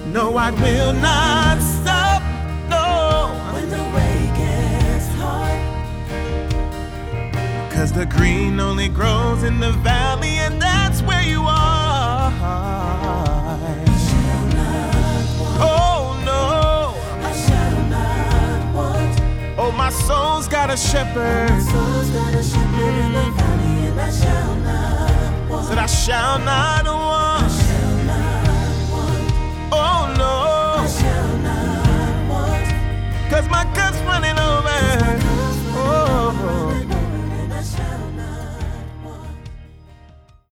No, I will not stop. No. When the way gets hard. 'Cause the green only grows in the valley, and that's where you are. I shall not want. Oh no. I shall not want. Oh, my soul's got a shepherd. My soul's got a shepherd in the valley, and I shall not want. Said I shall not want.